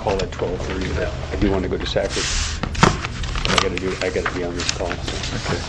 call at 12:30, but I do want to go to Sackett. I got to be on this call. So. Okay.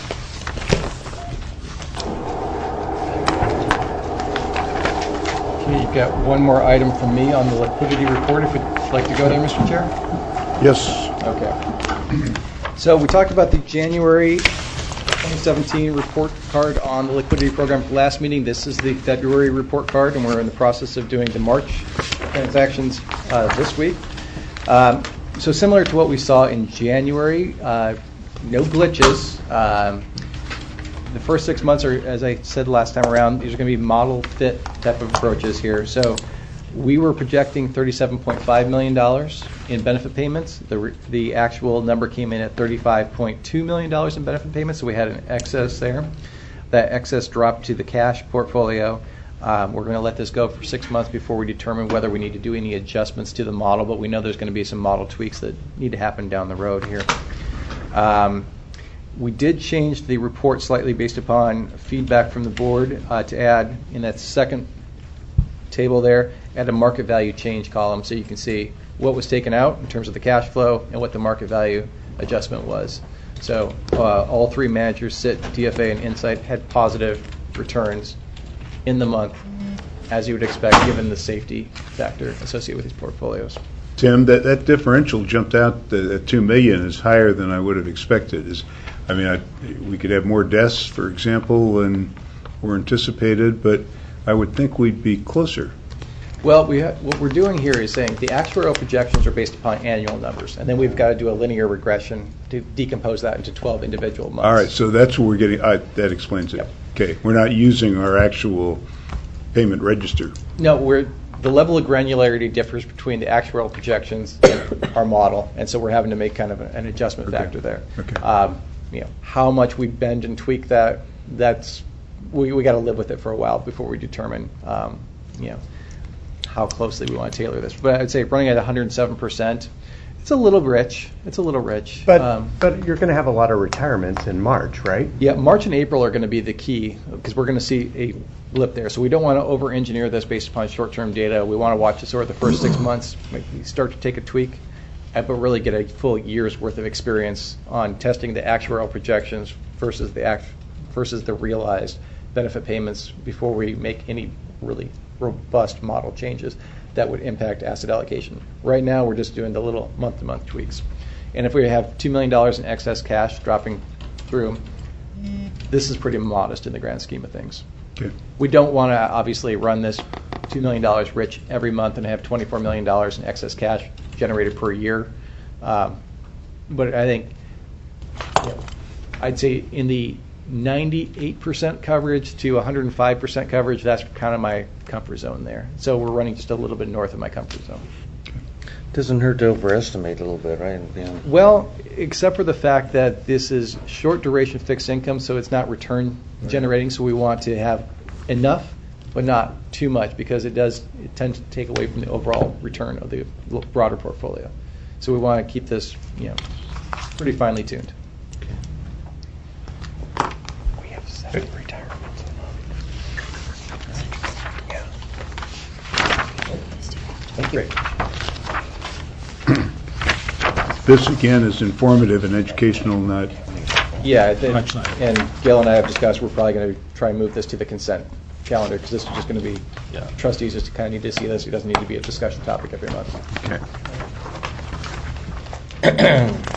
Okay, you've got one more item from me on the liquidity report, if you'd like to go there, Mr. Chair. Yes. Okay. So we talked about the January 2017 report card on the liquidity program last meeting. This is the February report card, and we're in the process of doing the March transactions this week. So similar to what we saw in January, no glitches. The first 6 months are, as I said last time around, these are going to be model fit type of approaches here. So we were projecting $37.5 million in benefit payments. The actual number came in at $35.2 million in benefit payments, so we had an excess there. That excess dropped to the cash portfolio. We're going to let this go for 6 months before we determine whether we need to do any adjustments to the model, but we know there's going to be some model tweaks that need to happen down the road here. We did change the report slightly based upon feedback from the board to add in that second table there, add a market value change column so you can see what was taken out in terms of the cash flow and what the market value adjustment was. So all three managers, CIT, DFA, and Insight, had positive returns in the month, as you would expect given the safety factor associated with these portfolios. Tim, that differential jumped out at $2 million is higher than I would have expected. We could have more deaths, for example, than were anticipated, but I would think we'd be closer. Well, what we're doing here is saying the actuarial projections are based upon annual numbers, and then we've got to do a linear regression to decompose that into 12 individual months. All right, so that's what we're getting. That explains it. Yep. Okay, we're not using our actual payment register. No, the level of granularity differs between the actuarial projections and our model, and so we're having to make kind of an adjustment factor there. Okay. How much we bend and tweak that's we got to live with it for a while before we determine how closely we want to tailor this. But I'd say running at 107%, it's a little rich. But you're going to have a lot of retirements in March, right? Yeah, March and April are going to be the key because we're going to see a blip there. So we don't want to over-engineer this based upon short-term data. We want to watch it sort of the first 6 months, maybe start to take a tweak, but really get a full year's worth of experience on testing the actuarial projections versus the realized benefit payments before we make any really robust model changes that would impact asset allocation. Right now, we're just doing the little month-to-month tweaks. And if we have $2 million in excess cash dropping through, this is pretty modest in the grand scheme of things. Okay. We don't want to obviously run this $2 million rich every month and have $24 million in excess cash generated per year. But I think I'd say in the 98% coverage to 105% coverage, that's kind of my comfort zone there. So we're running just a little bit north of my comfort zone. Doesn't hurt to overestimate a little bit, right? Yeah. Well, except for the fact that this is short duration fixed income, so it's not return generating, so we want to have enough but not too much because it tends to take away from the overall return of the broader portfolio. So we want to keep this pretty finely tuned. We have 7 retirements. Yeah. Great. This, again, is informative and educational, not... Yeah, and Gail and I have discussed we're probably going to try and move this to the consent calendar because this is just going to be trustees just kind of need to see this. It doesn't need to be a discussion topic every month. Okay.